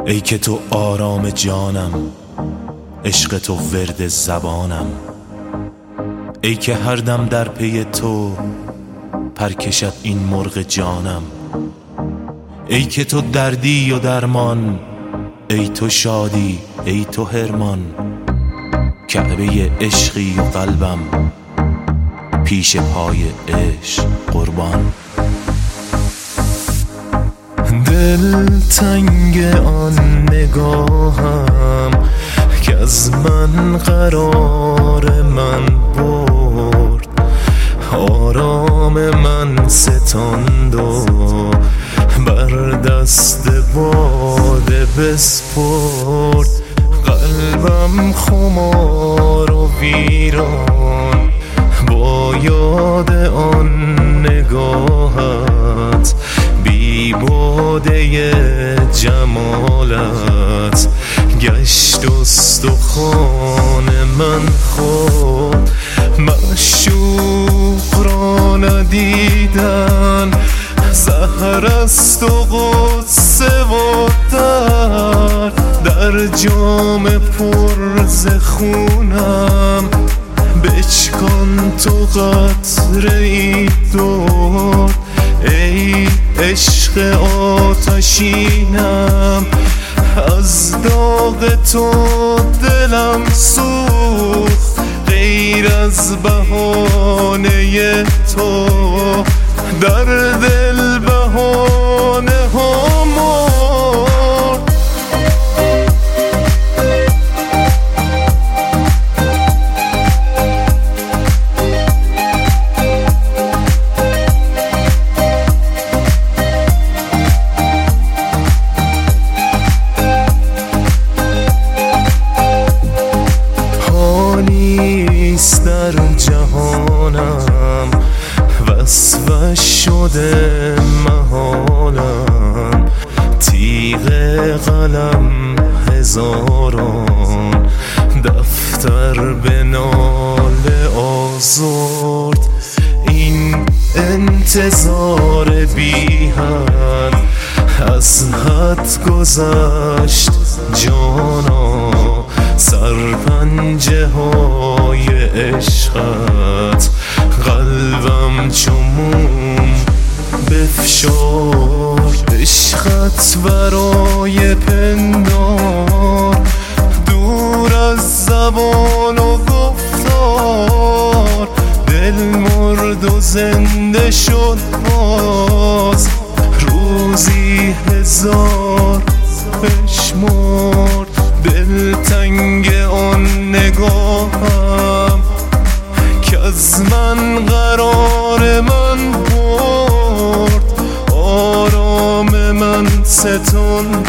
ای که تو آرام جانم، عشق تو ورد زبانم، ای که هر دم در پی تو پر کشد این مرغ جانم، ای که تو دردی و درمان، ای تو شادی ای تو حرمان، کعبه عشقی و قلبم پیش پای عشق قربان. دل تنگ آن نگاهم که از من قرار من برد، آرام من ستاند و بر دست باده بسپرد. قلبم خمار و ویران با یاد آن نگاهت، بی باده جمالت گشت استخوان من خود. معشوق را ندیدن سحر است و غصه و در جام پر ز خونم بچکان تو قطره ای دور. ای عشق آتشینم از داغ تو دلم سوخت، غیر از بهانه تو در دل بهانه ها مرد. حالیست در جهانم وصفش شده محالم، تیغ قلم هزاران دفتر به ناله آزرد. این انتظار بی حد از حد گذشت جانا، سرپنجه های عشقت قلبم چو موم بفشرد. عشقت برای پندار دور از زبان و گفتار، دل مرد و زنده شد باز، روزی هزار بشمرد. دل تنگ آن نگاهم که از من قرار من برد، آرام من ستاند